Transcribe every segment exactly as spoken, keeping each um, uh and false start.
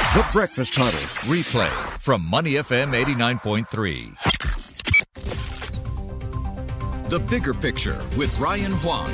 The Breakfast Huddle replay from Money F M eighty-nine point three. The Bigger Picture with Ryan Huang.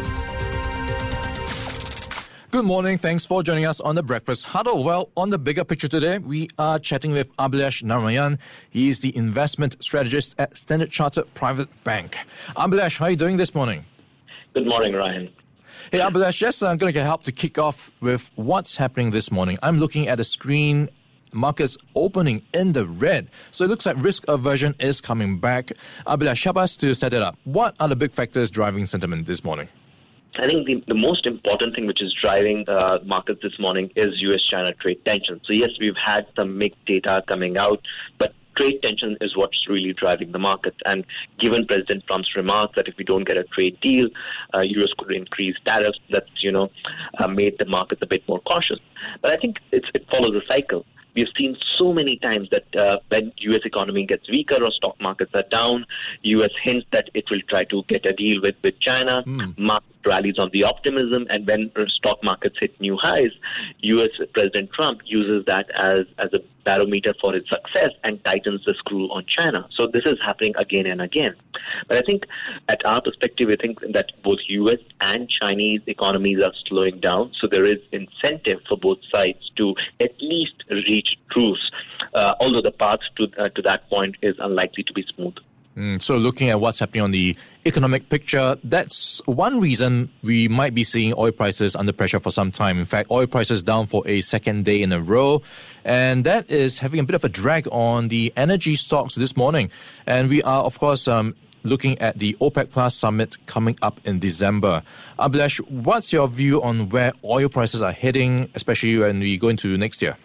Good morning. Thanks for joining us on the Breakfast Huddle. Well, on the Bigger Picture today, we are chatting with Abhilash Narayan. He is the investment strategist at Standard Chartered Private Bank. Abhilash, how are you doing this morning? Good morning, Ryan. Hey, Abhilash, just I'm going to get help to kick off with what's happening this morning. I'm looking at the screen, markets opening in the red. So it looks like risk aversion is coming back. Abhilash, help us to set it up. What are the big factors driving sentiment this morning? I think the, the most important thing which is driving uh, markets this morning is U S China trade tension. So yes, we've had some mixed data coming out, but trade tension is what's really driving the markets. And given President Trump's remarks that if we don't get a trade deal, uh, U S could increase tariffs, that's, you know, uh, made the markets a bit more cautious. But I think it's, it follows a cycle. We've seen so many times that uh, when U S economy gets weaker or stock markets are down, U S hints that it will try to get a deal with, with China. Mm. Market rallies on the optimism, and when stock markets hit new highs, U S President Trump uses that as, as a barometer for its success and tightens the screw on China. So this is happening again and again. But I think at our perspective, we think that both U S and Chinese economies are slowing down. So there is incentive for both sides to at least reach truce, uh, although the path to, uh, to that point is unlikely to be smooth. Mm, so looking at what's happening on the economic picture, that's one reason we might be seeing oil prices under pressure for some time. In fact, oil prices down for a second day in a row. And that is having a bit of a drag on the energy stocks this morning. And we are, of course, um, looking at the OPEC Plus summit coming up in December. Abhilash, what's your view on where oil prices are heading, especially when we go into next year?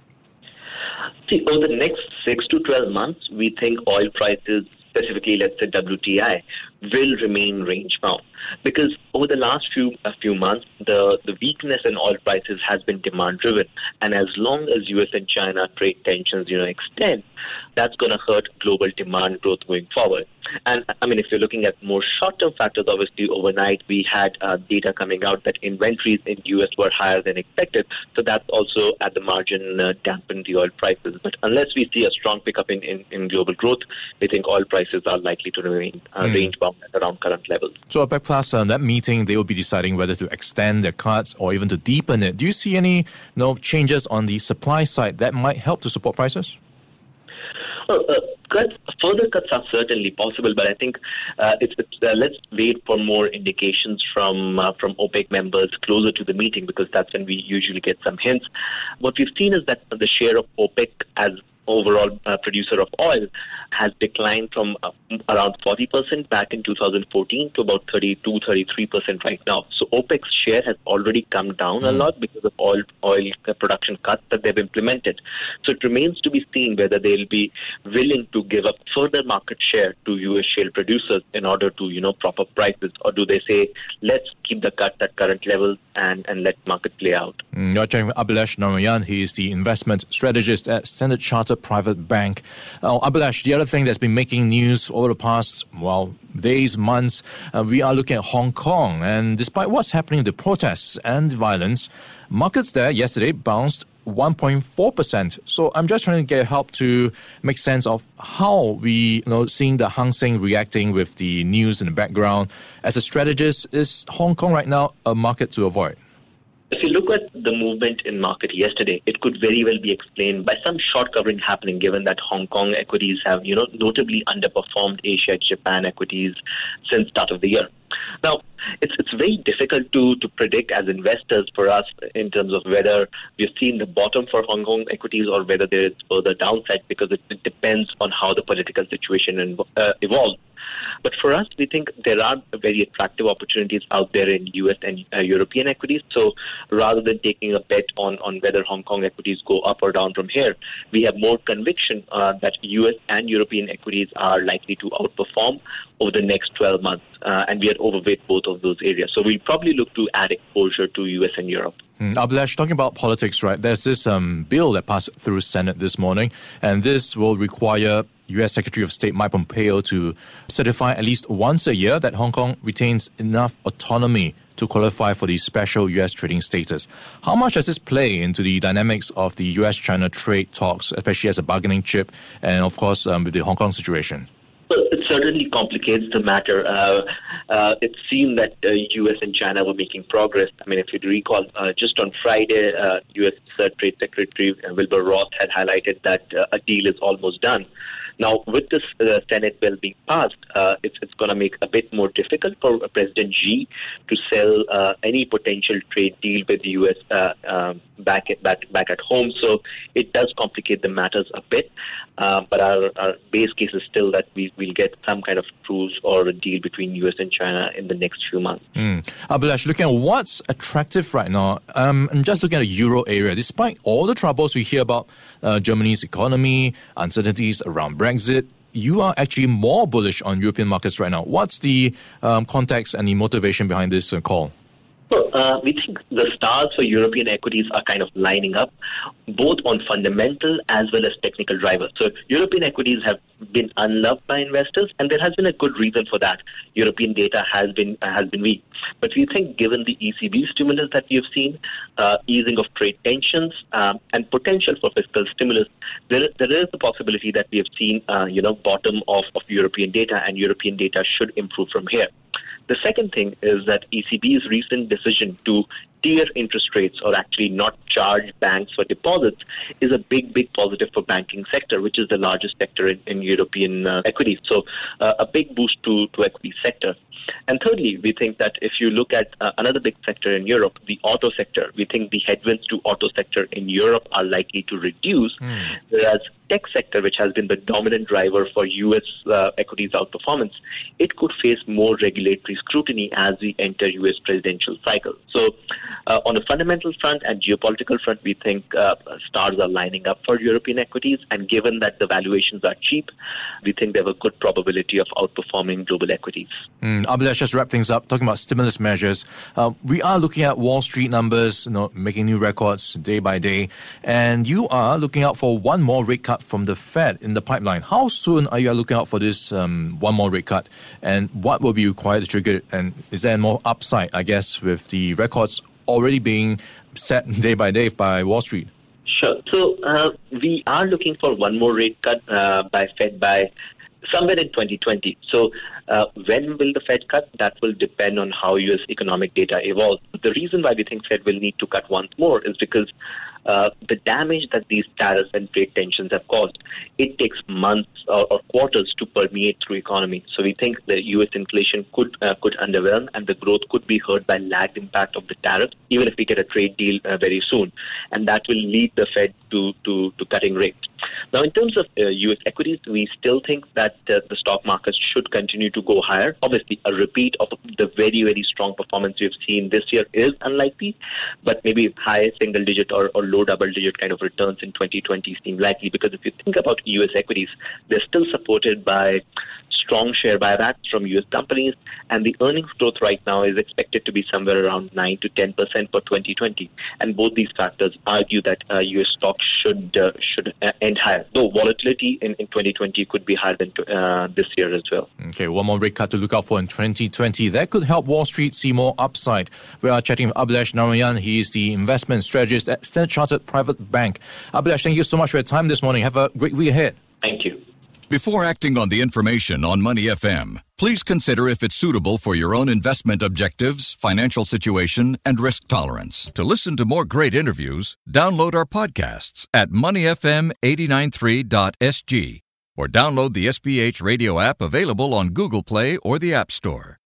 See, over the next six to twelve months, we think oil prices, specifically, let's say W T I, will remain range-bound. Because over the last few a few months, the, the weakness in oil prices has been demand-driven. And as long as U S and China trade tensions, you know, extend, that's going to hurt global demand growth going forward. And, I mean, if you're looking at more short-term factors, obviously, overnight, we had uh, data coming out that inventories in U S were higher than expected. So that's also, at the margin, uh, dampened the oil prices. But unless we see a strong pickup in, in, in global growth, we think oil prices are likely to remain uh, mm. range-bound at around current levels. So OPEC Plus, uh, that meeting, they will be deciding whether to extend their cuts or even to deepen it. Do you see any you know, changes on the supply side that might help to support prices? Well, uh, cuts, further cuts are certainly possible, but I think uh, it's, it's, uh, let's wait for more indications from uh, from OPEC members closer to the meeting, because that's when we usually get some hints. What we've seen is that the share of OPEC as overall uh, producer of oil has declined from uh, around forty percent back in two thousand fourteen to about thirty-two, thirty-three percent right now. So OPEC's share has already come down mm. a lot because of oil oil production cuts that they've implemented. So it remains to be seen whether they'll be willing to give up further market share to U S shale producers in order to, you know, prop up prices, or do they say, let's keep the cuts at current levels and, and let market play out. Mm, you're chatting with Abhilash Narayan. He is the investment strategist at Standard Chartered Private Bank. Uh, Abhilash, the other thing that's been making news over the past, well, days, months, uh, we are looking at Hong Kong. And despite what's happening, the protests and violence, markets there yesterday bounced one point four percent. So I'm just trying to get help to make sense of how we, you know, seeing the Hang Seng reacting with the news in the background. As a strategist, is Hong Kong right now a market to avoid? If you look at the movement in market yesterday, it could very well be explained by some short covering happening, given that Hong Kong equities have, you know, notably underperformed Asia, Japan equities since start of the year. Now, it's it's very difficult to, to predict as investors for us in terms of whether we've seen the bottom for Hong Kong equities or whether there is further downside, because it, it depends on how the political situation uh, evolves. But for us, we think there are very attractive opportunities out there in U S and uh, European equities. So rather than taking a bet on, on whether Hong Kong equities go up or down from here, we have more conviction uh, that U S and European equities are likely to outperform over the next twelve months. Uh, and we are overweight both of those areas. So we'll probably look to add exposure to U S and Europe. Mm, Abhilash, talking about politics, right? There's this um, bill that passed through Senate this morning, and this will require U S Secretary of State Mike Pompeo to certify at least once a year that Hong Kong retains enough autonomy to qualify for the special U S trading status. How much does this play into the dynamics of the U S China trade talks, especially as a bargaining chip and, of course, um, with the Hong Kong situation? Well, it certainly complicates the matter. Uh, uh, it seemed that uh, U S and China were making progress. I mean, if you recall, uh, just on Friday, uh, U S uh, Trade Secretary Wilbur Ross had highlighted that uh, a deal is almost done. Now, with this uh, Senate bill being passed, uh, it's, it's going to make a bit more difficult for uh, President Xi to sell uh, any potential trade deal with the U S uh, uh, back, at, back back at home. So it does complicate the matters a bit. Uh, but our, our base case is still that we will get some kind of truce or a deal between U S and China in the next few months. Mm. Abhilash, looking at what's attractive right now, um, and just looking at the euro area, despite all the troubles we hear about uh, Germany's economy, uncertainties around Brexit, you are actually more bullish on European markets right now. What's the um, context and the motivation behind this uh, call? Well, uh, we think the stars for European equities are kind of lining up, both on fundamental as well as technical drivers. So European equities have been unloved by investors, and there has been a good reason for that. European data has been uh, has been weak. But we think given the E C B stimulus that we have seen, uh, easing of trade tensions, um, and potential for fiscal stimulus, there, there is the possibility that we have seen, uh, you know, bottom of, of European data, and European data should improve from here. The second thing is that E C B's recent decision to tier interest rates, or actually not charge banks for deposits, is a big, big positive for banking sector, which is the largest sector in, in European uh, equities. So uh, a big boost to, to equity sector. And thirdly, we think that if you look at uh, another big sector in Europe, the auto sector, we think the headwinds to auto sector in Europe are likely to reduce, mm. whereas tech sector, which has been the dominant driver for U S uh, equities outperformance, it could face more regulatory scrutiny as we enter U S presidential cycle. So uh, on a fundamental front and geopolitical front, we think uh, stars are lining up for European equities. And given that the valuations are cheap, we think they have a good probability of outperforming global equities. Mm, Abhilash, just wrap things up, talking about stimulus measures. Uh, we are looking at Wall Street numbers, you know, making new records day by day. And you are looking out for one more rate cut from the Fed in the pipeline. How soon are you looking out for this um, one more rate cut? And what will be required to trigger it? And is there more upside, I guess, with the records already being set day by day by Wall Street? Sure. So uh, we are looking for one more rate cut uh, by Fed by somewhere in twenty twenty. So uh, when will the Fed cut? That will depend on how U S economic data evolves. The reason why we think Fed will need to cut once more is because uh, the damage that these tariffs and trade tensions have caused, it takes months or, or quarters to permeate through economy. So we think the U S inflation could uh, could underwhelm, and the growth could be hurt by lagged impact of the tariffs, even if we get a trade deal uh, very soon. And that will lead the Fed to, to, to cutting rates. Now, in terms of uh, U S equities, we still think that uh, the stock markets should continue to go higher. Obviously, a repeat of the very, very strong performance we've seen this year is unlikely, but maybe high single-digit or, or low double-digit kind of returns in twenty twenty seem likely, because if you think about U S equities, they're still supported by strong share buybacks from U S companies, and the earnings growth right now is expected to be somewhere around nine to ten percent for twenty twenty. And both these factors argue that uh, U S stocks should uh, should uh, end higher, though volatility in, in twenty twenty could be higher than uh, this year as well. Okay, one more rate cut to look out for in twenty twenty. That could help Wall Street see more upside. We are chatting with Abhilash Narayan. He is the investment strategist at Standard Chartered Private Bank. Abhilash, thank you so much for your time this morning. Have a great week ahead. Thank you. Before acting on the information on Money F M, please consider if it's suitable for your own investment objectives, financial situation, and risk tolerance. To listen to more great interviews, download our podcasts at money f m eight nine three dot s g or download the S B H radio app available on Google Play or the App Store.